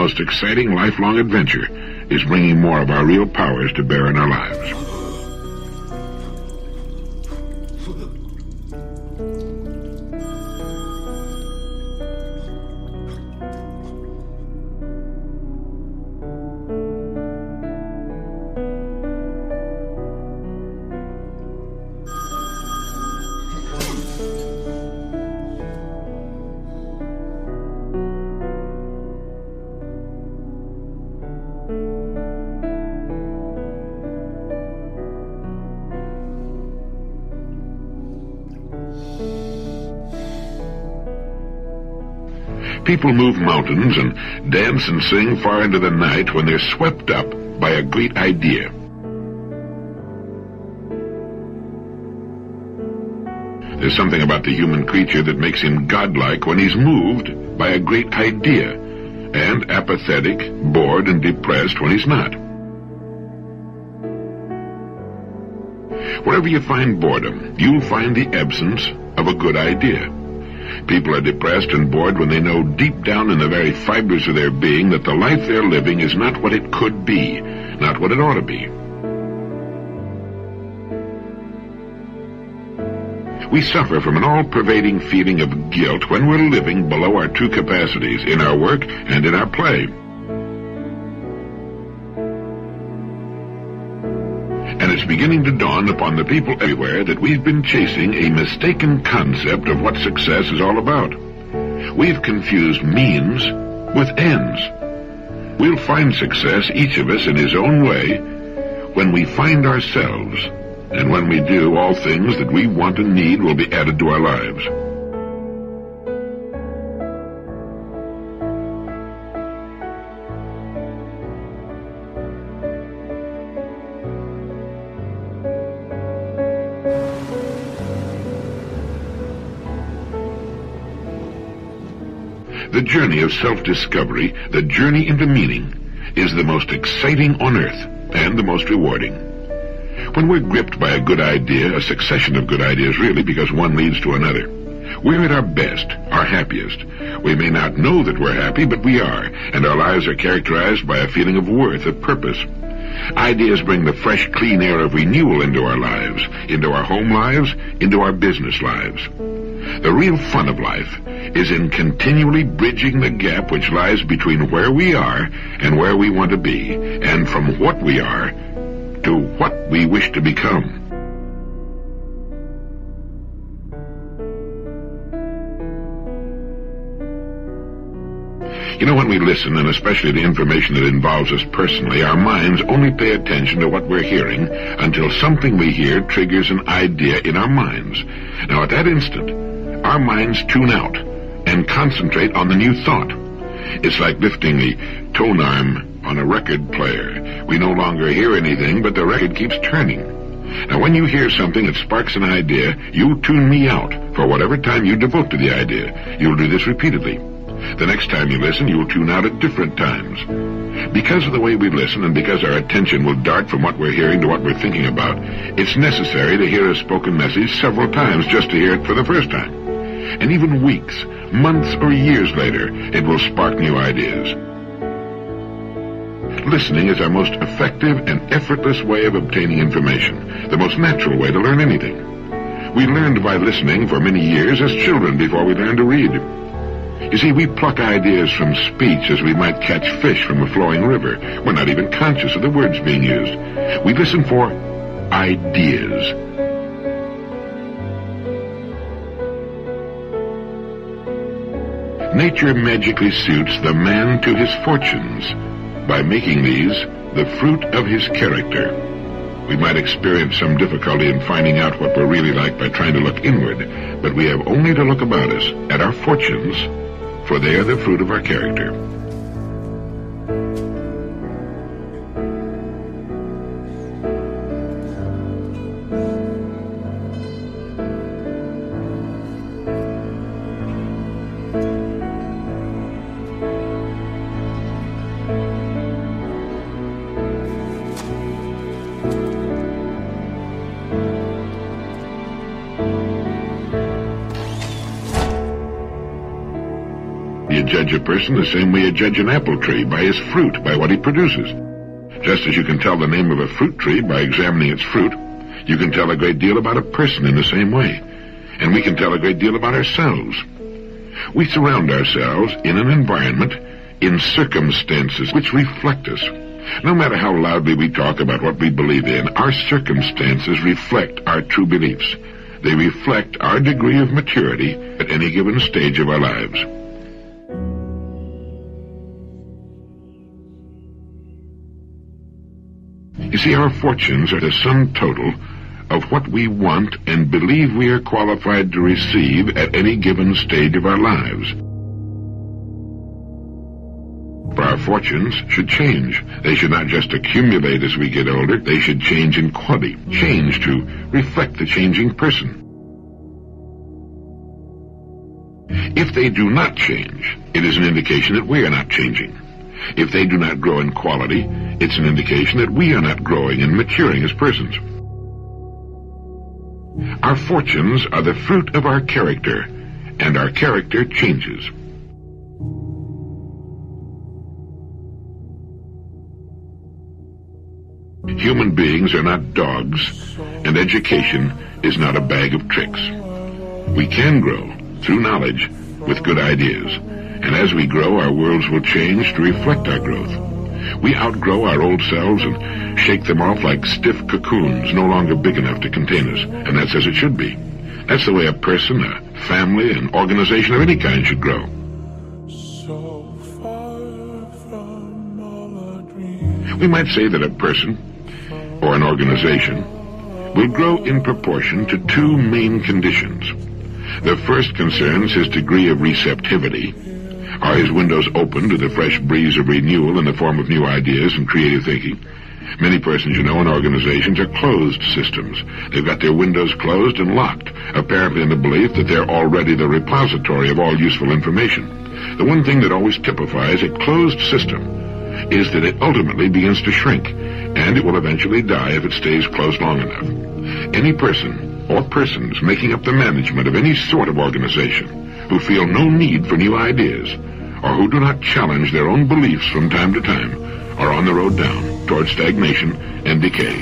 most exciting lifelong adventure is bringing more of our real powers to bear in our lives. People move mountains and dance and sing far into the night when they're swept up by a great idea. There's something about the human creature that makes him godlike when he's moved by a great idea, and apathetic, bored, and depressed when he's not. Wherever you find boredom, you'll find the absence of a good idea. People are depressed and bored when they know deep down in the very fibers of their being that the life they're living is not what it could be, not what it ought to be. We suffer from an all-pervading feeling of guilt when we're living below our true capacities in our work and in our play. And it's beginning to dawn upon the people everywhere that we've been chasing a mistaken concept of what success is all about. We've confused means with ends. We'll find success, each of us in his own way, when we find ourselves. And when we do, all things that we want and need will be added to our lives. The journey of self-discovery, the journey into meaning, is the most exciting on earth and the most rewarding. When we're gripped by a good idea, a succession of good ideas really, because one leads to another, we're at our best, our happiest. We may not know that we're happy, but we are, and our lives are characterized by a feeling of worth, of purpose. Ideas bring the fresh, clean air of renewal into our lives, into our home lives, into our business lives. The real fun of life is in continually bridging the gap which lies between where we are and where we want to be, and from what we are to what we wish to become. You know, when we listen, and especially to information that involves us personally, our minds only pay attention to what we're hearing until something we hear triggers an idea in our minds. Now, at that instant, our minds tune out and concentrate on the new thought. It's like lifting the tone arm on a record player. We no longer hear anything, but the record keeps turning. Now, when you hear something that sparks an idea, you tune me out for whatever time you devote to the idea. You'll do this repeatedly. The next time you listen, you'll tune out at different times. Because of the way we listen, and because our attention will dart from what we're hearing to what we're thinking about, it's necessary to hear a spoken message several times just to hear it for the first time. And even weeks, months, or years later, it will spark new ideas. Listening is our most effective and effortless way of obtaining information, the most natural way to learn anything. We learned by listening for many years as children before we learned to read. You see, we pluck ideas from speech as we might catch fish from a flowing river. We're not even conscious of the words being used. We listen for ideas. Nature magically suits the man to his fortunes by making these the fruit of his character. We might experience some difficulty in finding out what we're really like by trying to look inward, but we have only to look about us at our fortunes, for they are the fruit of our character. judge a person the same way you judge an apple tree, by his fruit, by what he produces. Just as you can tell the name of a fruit tree by examining its fruit, you can tell a great deal about a person in the same way. And we can tell a great deal about ourselves. We surround ourselves in an environment, in circumstances which reflect us. No matter how loudly we talk about what we believe in, our circumstances reflect our true beliefs. They reflect our degree of maturity at any given stage of our lives. You see, our fortunes are the sum total of what we want and believe we are qualified to receive at any given stage of our lives. For our fortunes should change. They should not just accumulate as we get older. They should change in quality, change to reflect the changing person. If they do not change, it is an indication that we are not changing. If they do not grow in quality, it's an indication that we are not growing and maturing as persons. Our fortunes are the fruit of our character, and our character changes. Human beings are not dogs, and education is not a bag of tricks. We can grow through knowledge with good ideas, and as we grow, our worlds will change to reflect our growth. We outgrow our old selves and shake them off like stiff cocoons, no longer big enough to contain us, and that's as it should be. That's the way a person, a family, an organization of any kind should grow. So far from all our dreams. We might say that a person or an organization will grow in proportion to two main conditions. The first concerns his degree of receptivity. Are his windows open to the fresh breeze of renewal in the form of new ideas and creative thinking? Many persons, in organizations are closed systems. They've got their windows closed and locked, apparently in the belief that they're already the repository of all useful information. The one thing that always typifies a closed system is that it ultimately begins to shrink, and it will eventually die if it stays closed long enough. Any person or persons making up the management of any sort of organization who feel no need for new ideas, or who do not challenge their own beliefs from time to time, are on the road down toward stagnation and decay.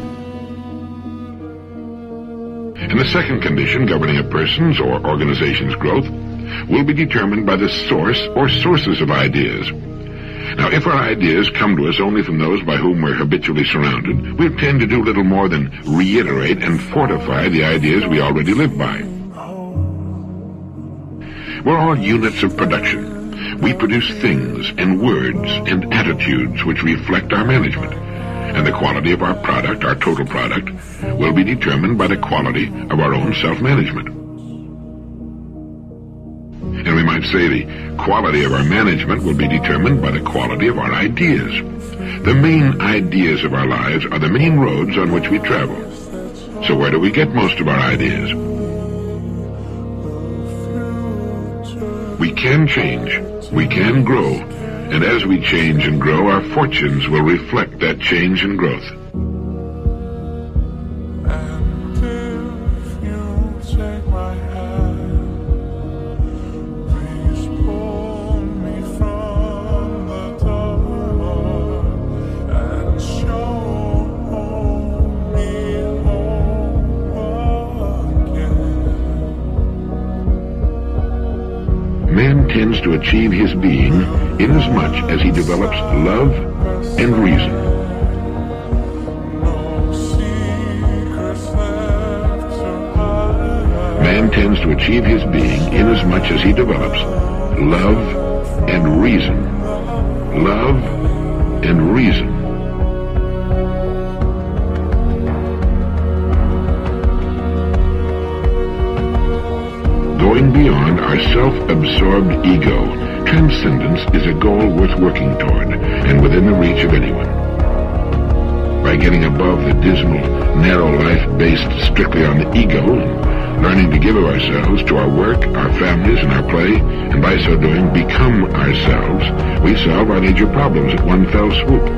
And the second condition governing a person's or organization's growth will be determined by the source or sources of ideas. Now, if our ideas come to us only from those by whom we're habitually surrounded, we'll tend to do little more than reiterate and fortify the ideas we already live by. We're all units of production. We produce things and words and attitudes which reflect our management. And the quality of our product, our total product, will be determined by the quality of our own self-management. And we might say the quality of our management will be determined by the quality of our ideas. The main ideas of our lives are the main roads on which we travel. So where do we get most of our ideas? We can change, we can grow, and as we change and grow, our fortunes will reflect that change and growth. And if you take my hand, please pull me from the dark and show me home again. Man tends to achieve his being inasmuch as he develops love and reason. Man tends to achieve his being inasmuch as he develops love and reason. Love and reason. Going beyond our self-absorbed ego, transcendence is a goal worth working toward and within the reach of anyone. By getting above the dismal, narrow life based strictly on the ego and learning to give of ourselves to our work, our families, and our play, and by so doing become ourselves, we solve our major problems at one fell swoop.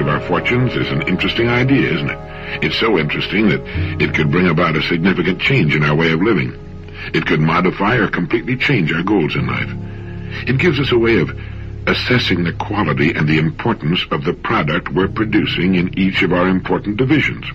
of our fortunes is an interesting idea, isn't it? It's so interesting that it could bring about a significant change in our way of living. It could modify or completely change our goals in life. It gives us a way of assessing the quality and the importance of the product we're producing in each of our important divisions.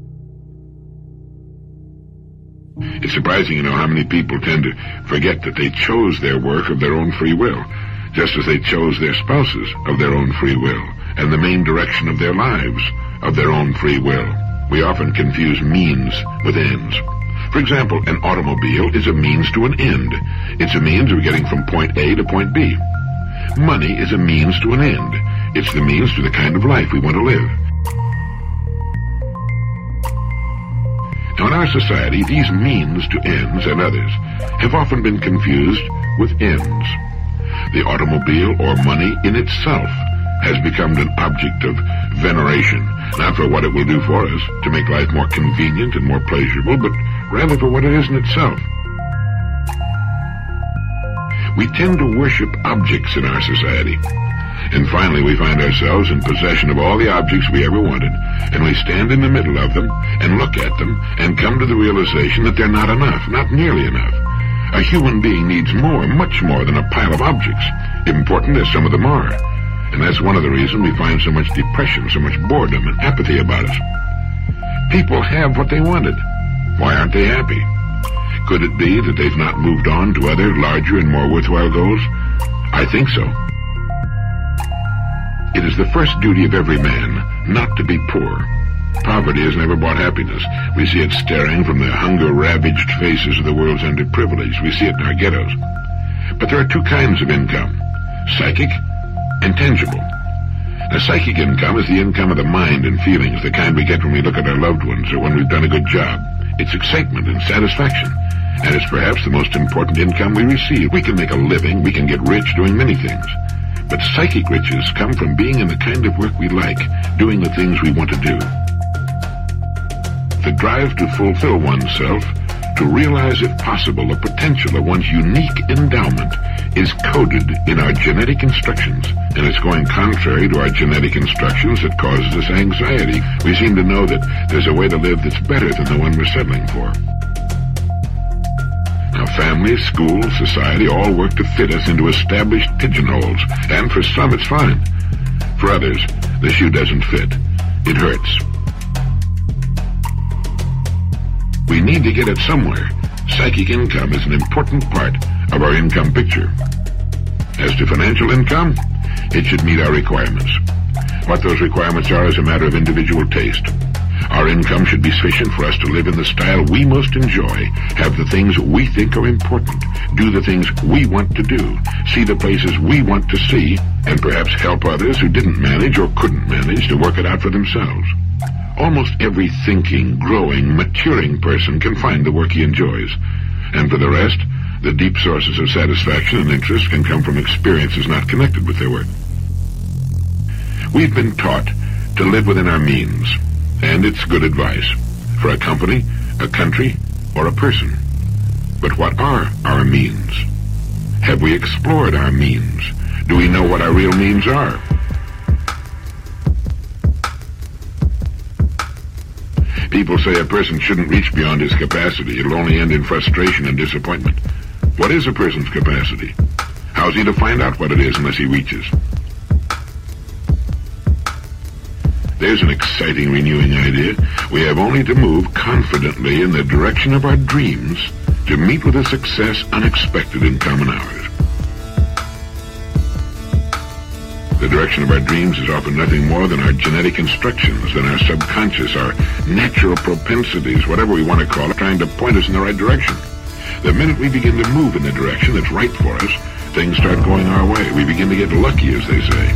It's surprising, how many people tend to forget that they chose their work of their own free will, just as they chose their spouses of their own free will, and the main direction of their lives of their own free will. We often confuse means with ends. For example, an automobile is a means to an end. It's a means of getting from point A to point B. Money is a means to an end. It's the means to the kind of life we want to live. Now, in our society, these means to ends and others have often been confused with ends. The automobile or money in itself has become an object of veneration, not for what it will do for us to make life more convenient and more pleasurable, but rather for what it is in itself. We tend to worship objects in our society, and finally we find ourselves in possession of all the objects we ever wanted, and we stand in the middle of them and look at them and come to the realization that they're not enough, not nearly enough. A human being needs more, much more than a pile of objects, important as some of them are. And that's one of the reasons we find so much depression, so much boredom and apathy about us. People have what they wanted. Why aren't they happy? Could it be that they've not moved on to other, larger, and more worthwhile goals? I think so. It is the first duty of every man not to be poor. Poverty has never brought happiness. We see it staring from the hunger-ravaged faces of the world's underprivileged. We see it in our ghettos. But there are two kinds of income, psychic and tangible. Now, psychic income is the income of the mind and feelings, the kind we get when we look at our loved ones or when we've done a good job. It's excitement and satisfaction, and it's perhaps the most important income we receive. We can make a living, we can get rich doing many things. But psychic riches come from being in the kind of work we like, doing the things we want to do. The drive to fulfill oneself, to realize if possible the potential of one's unique endowment, is coded in our genetic instructions, and it's going contrary to our genetic instructions that causes us anxiety. We seem to know that there's a way to live that's better than the one we're settling for. Now, family, school, society all work to fit us into established pigeonholes, and for some it's fine. For others, the shoe doesn't fit. It hurts. We need to get it somewhere. Psychic income is an important part of our income picture. As to financial income, it should meet our requirements. What those requirements are is a matter of individual taste. Our income should be sufficient for us to live in the style we most enjoy, have the things we think are important, do the things we want to do, see the places we want to see, and perhaps help others who didn't manage or couldn't manage to work it out for themselves. Almost every thinking, growing, maturing person can find the work he enjoys. And for the rest, the deep sources of satisfaction and interest can come from experiences not connected with their work. We've been taught to live within our means, and it's good advice for a company, a country, or a person. But what are our means? Have we explored our means? Do we know what our real means are? People say a person shouldn't reach beyond his capacity. It'll only end in frustration and disappointment. What is a person's capacity? How's he to find out what it is unless he reaches? There's an exciting, renewing idea. We have only to move confidently in the direction of our dreams to meet with a success unexpected in common hours. The direction of our dreams is often nothing more than our genetic instructions, than our subconscious, our natural propensities, whatever we want to call it, trying to point us in the right direction. The minute we begin to move in the direction that's right for us, things start going our way. We begin to get lucky, as they say.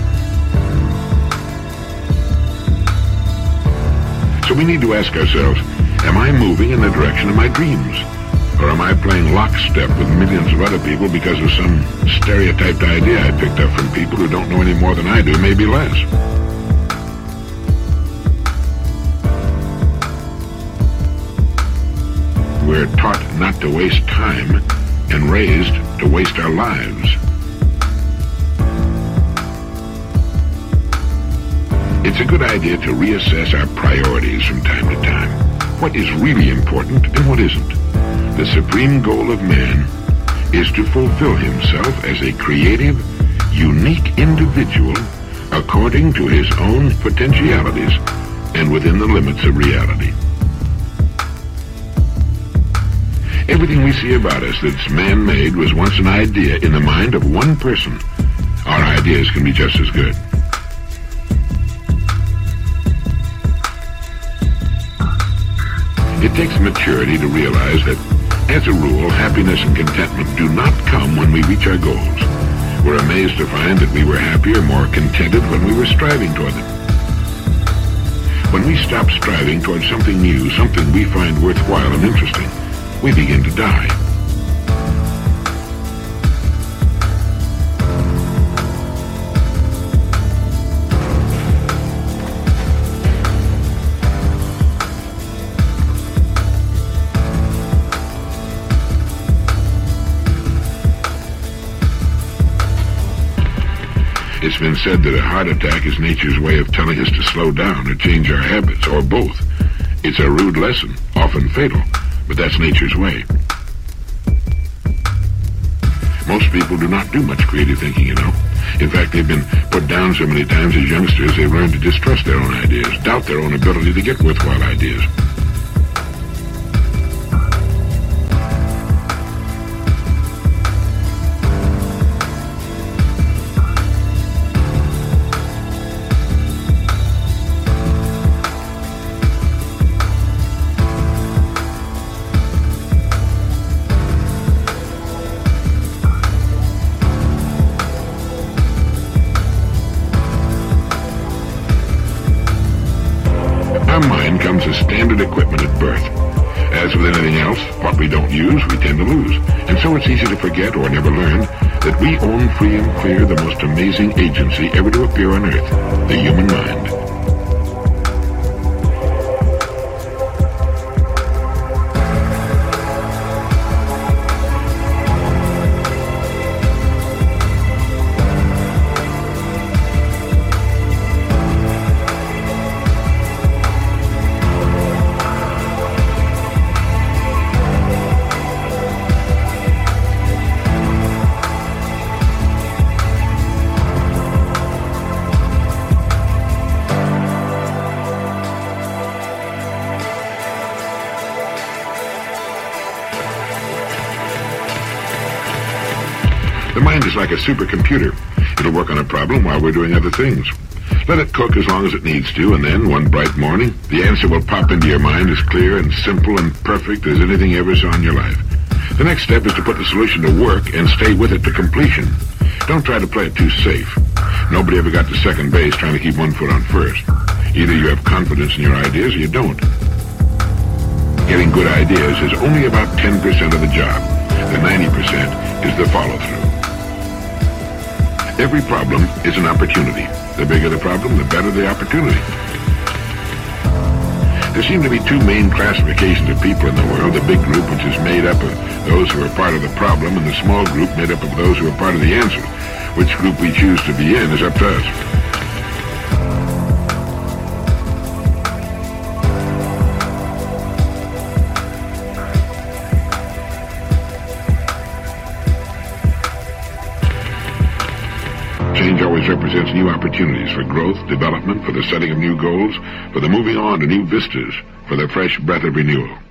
So we need to ask ourselves, am I moving in the direction of my dreams? Or am I playing lockstep with millions of other people because of some stereotyped idea I picked up from people who don't know any more than I do, maybe less? We're taught not to waste time and raised to waste our lives. It's a good idea to reassess our priorities from time to time. What is really important and what isn't. The supreme goal of man is to fulfill himself as a creative, unique individual according to his own potentialities and within the limits of reality. Everything we see about us that's man-made was once an idea in the mind of one person. Our ideas can be just as good. It takes maturity to realize that, as a rule, happiness and contentment do not come when we reach our goals. We're amazed to find that we were happier, more contented when we were striving toward them. When we stop striving toward something new, something we find worthwhile and interesting, we begin to die. It's been said that a heart attack is nature's way of telling us to slow down or change our habits, or both. It's a rude lesson, often fatal, but that's nature's way. Most people do not do much creative thinking, you know. In fact, they've been put down so many times as youngsters, they've learned to distrust their own ideas, doubt their own ability to get worthwhile ideas. Our mind comes as standard equipment at birth. As with anything else, what we don't use, we tend to lose. And so it's easy to forget or never learn that we own free and clear the most amazing agency ever to appear on Earth, the human mind. The mind is like a supercomputer. It'll work on a problem while we're doing other things. Let it cook as long as it needs to, and then, one bright morning, the answer will pop into your mind as clear and simple and perfect as anything you ever saw in your life. The next step is to put the solution to work and stay with it to completion. Don't try to play it too safe. Nobody ever got to second base trying to keep one foot on first. Either you have confidence in your ideas or you don't. Getting good ideas is only about 10% of the job. The 90% is the follow-through. Every problem is an opportunity. The bigger the problem, the better the opportunity. There seem to be two main classifications of people in the world. The big group, which is made up of those who are part of the problem, and the small group made up of those who are part of the answer. Which group we choose to be in is up to us. Change always represents new opportunities for growth, development, for the setting of new goals, for the moving on to new vistas, for the fresh breath of renewal.